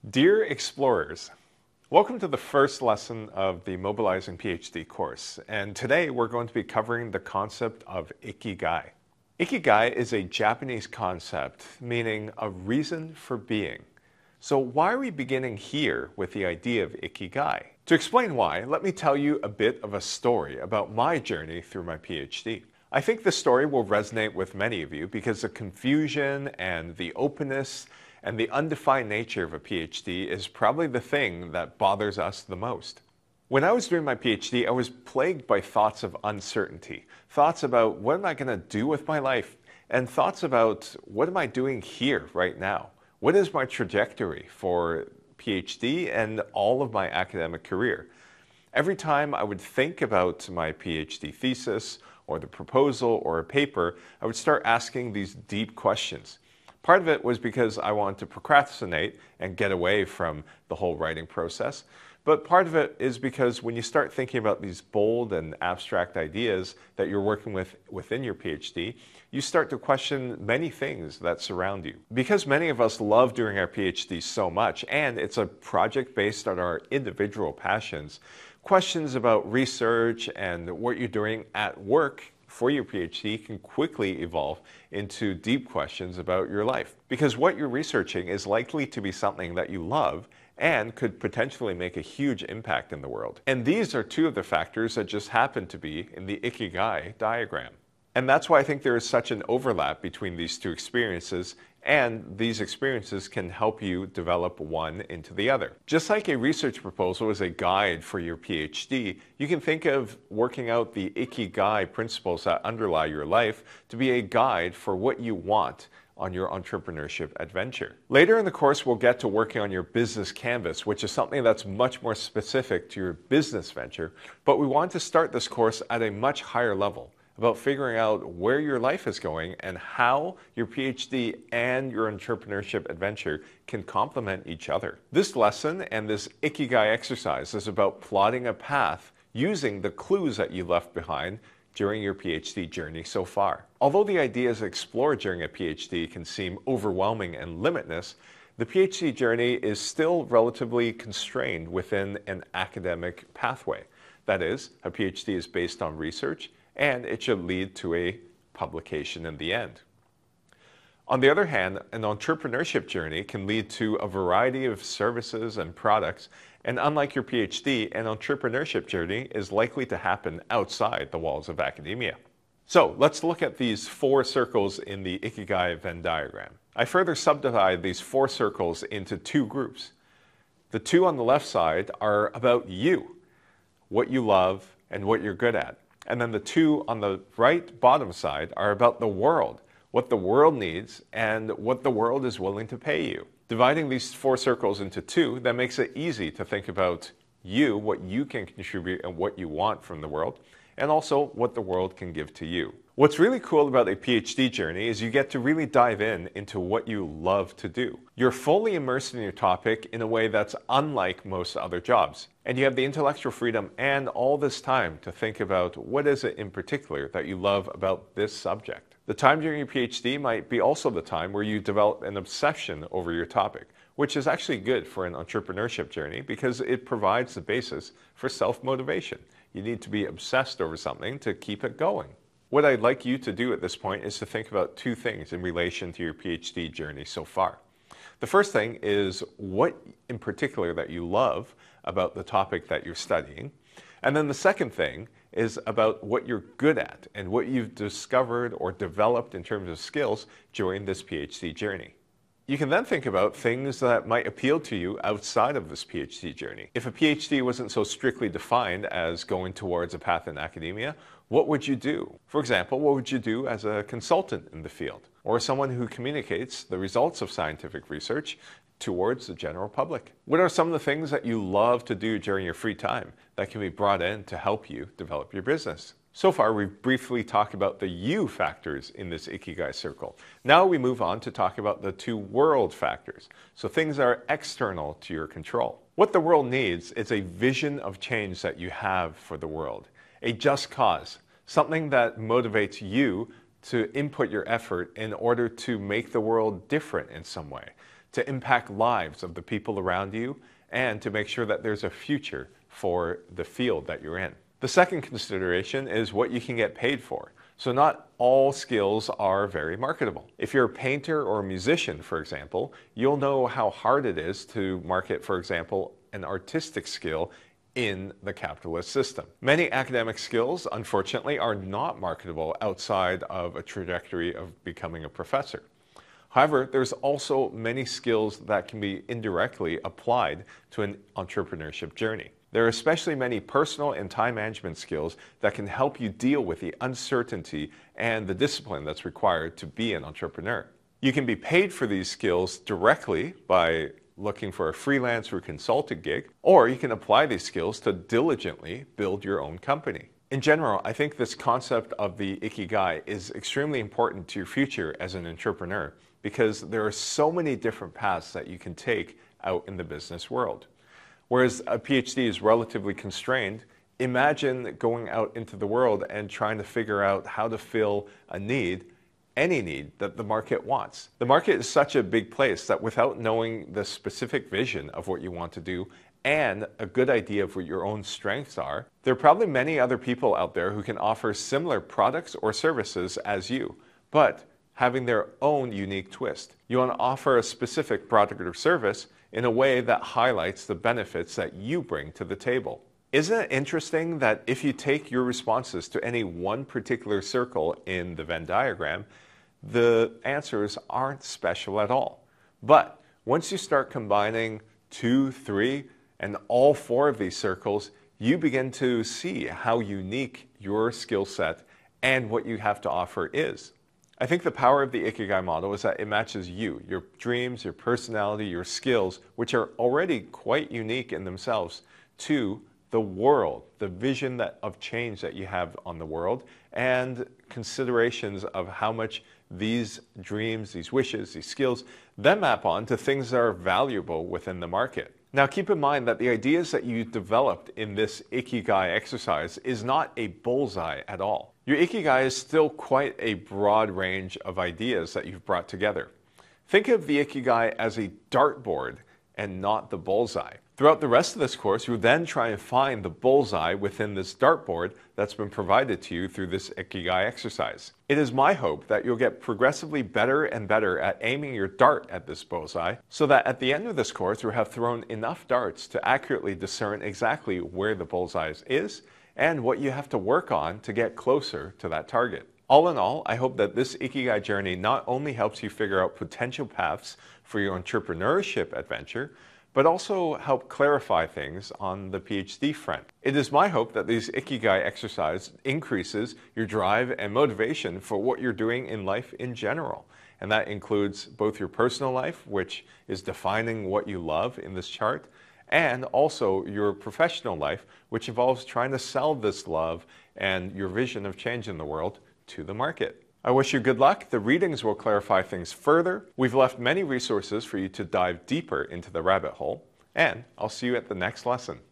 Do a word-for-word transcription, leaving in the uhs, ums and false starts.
Dear Explorers, welcome to the first lesson of the Mobilizing PhD course, and today we're going to be covering the concept of Ikigai. Ikigai is a Japanese concept meaning a reason for being. So why are we beginning here with the idea of Ikigai? To explain why, let me tell you a bit of a story about my journey through my PhD. I think this story will resonate with many of you because the confusion and the openness and the undefined nature of a PhD is probably the thing that bothers us the most. When I was doing my PhD, I was plagued by thoughts of uncertainty, thoughts about what am I going to do with my life, and thoughts about what am I doing here right now? What is my trajectory for PhD and all of my academic career? Every time I would think about my PhD thesis or the proposal or a paper, I would start asking these deep questions. Part of it was because I wanted to procrastinate and get away from the whole writing process. But part of it is because when you start thinking about these bold and abstract ideas that you're working with within your PhD, you start to question many things that surround you. Because many of us love doing our PhD so much, and it's a project based on our individual passions, questions about research and what you're doing at work for your PhD can quickly evolve into deep questions about your life. Because what you're researching is likely to be something that you love and could potentially make a huge impact in the world. And these are two of the factors that just happen to be in the Ikigai diagram. And that's why I think there is such an overlap between these two experiences, and these experiences can help you develop one into the other. Just like a research proposal is a guide for your PhD, you can think of working out the Ikigai principles that underlie your life to be a guide for what you want on your entrepreneurship adventure. Later in the course, we'll get to working on your business canvas, which is something that's much more specific to your business venture, but we want to start this course at a much higher level, about figuring out where your life is going and how your PhD and your entrepreneurship adventure can complement each other. This lesson and this Ikigai exercise is about plotting a path using the clues that you left behind during your PhD journey so far. Although the ideas explored during a PhD can seem overwhelming and limitless, the PhD journey is still relatively constrained within an academic pathway. That is, a PhD is based on research, and it should lead to a publication in the end. On the other hand, an entrepreneurship journey can lead to a variety of services and products, and unlike your PhD, an entrepreneurship journey is likely to happen outside the walls of academia. So let's look at these four circles in the Ikigai Venn diagram. I further subdivide these four circles into two groups. The two on the left side are about you, what you love and what you're good at. And then the two on the right bottom side are about the world, what the world needs and what the world is willing to pay you. Dividing these four circles into two, that makes it easy to think about you, what you can contribute and what you want from the world, and also what the world can give to you. What's really cool about a PhD journey is you get to really dive in into what you love to do. You're fully immersed in your topic in a way that's unlike most other jobs. And you have the intellectual freedom and all this time to think about what is it in particular that you love about this subject. The time during your PhD might be also the time where you develop an obsession over your topic, which is actually good for an entrepreneurship journey because it provides the basis for self-motivation. You need to be obsessed over something to keep it going. What I'd like you to do at this point is to think about two things in relation to your PhD journey so far. The first thing is what in particular that you love about the topic that you're studying. And then the second thing is about what you're good at and what you've discovered or developed in terms of skills during this PhD journey. You can then think about things that might appeal to you outside of this PhD journey. If a PhD wasn't so strictly defined as going towards a path in academia, what would you do? For example, what would you do as a consultant in the field, or someone who communicates the results of scientific research towards the general public? What are some of the things that you love to do during your free time that can be brought in to help you develop your business? So far, we've briefly talked about the you factors in this Ikigai circle. Now we move on to talk about the two world factors. So things that are external to your control. What the world needs is a vision of change that you have for the world. A just cause, something that motivates you to input your effort in order to make the world different in some way. to impact lives of the people around you, and to make sure that there's a future for the field that you're in. The second consideration is what you can get paid for. So not all skills are very marketable. If you're a painter or a musician, for example, you'll know how hard it is to market, for example, an artistic skill in the capitalist system. Many academic skills, unfortunately, are not marketable outside of a trajectory of becoming a professor. However, there's also many skills that can be indirectly applied to an entrepreneurship journey. There are especially many personal and time management skills that can help you deal with the uncertainty and the discipline that's required to be an entrepreneur. You can be paid for these skills directly by looking for a freelance or consulting gig, or you can apply these skills to diligently build your own company. In general, I think this concept of the Ikigai is extremely important to your future as an entrepreneur because there are so many different paths that you can take out in the business world. Whereas a PhD is relatively constrained, imagine going out into the world and trying to figure out how to fill a need, any need that the market wants. The market is such a big place that without knowing the specific vision of what you want to do and a good idea of what your own strengths are, there are probably many other people out there who can offer similar products or services as you, but having their own unique twist. You want to offer a specific product or service in a way that highlights the benefits that you bring to the table. Isn't it interesting that if you take your responses to any one particular circle in the Venn diagram, the answers aren't special at all? But once you start combining two, three, and all four of these circles, you begin to see how unique your skill set and what you have to offer is. I think the power of the Ikigai model is that it matches you, your dreams, your personality, your skills, which are already quite unique in themselves, to the world, the vision that, of change that you have on the world, and considerations of how much these dreams, these wishes, these skills, then map on to things that are valuable within the market. Now keep in mind that the ideas that you developed in this Ikigai exercise is not a bullseye at all. Your Ikigai is still quite a broad range of ideas that you've brought together. Think of the Ikigai as a dartboard and not the bullseye. Throughout the rest of this course, you'll then try and find the bullseye within this dartboard that's been provided to you through this Ikigai exercise. It is my hope that you'll get progressively better and better at aiming your dart at this bullseye, so that at the end of this course, you'll have thrown enough darts to accurately discern exactly where the bullseye is and what you have to work on to get closer to that target. All in all, I hope that this Ikigai journey not only helps you figure out potential paths for your entrepreneurship adventure, but also help clarify things on the PhD front. It is my hope that this Ikigai exercise increases your drive and motivation for what you're doing in life in general. And that includes both your personal life, which is defining what you love in this chart, and also your professional life, which involves trying to sell this love and your vision of change in the world to the market. I wish you good luck. The readings will clarify things further. We've left many resources for you to dive deeper into the rabbit hole, and I'll see you at the next lesson.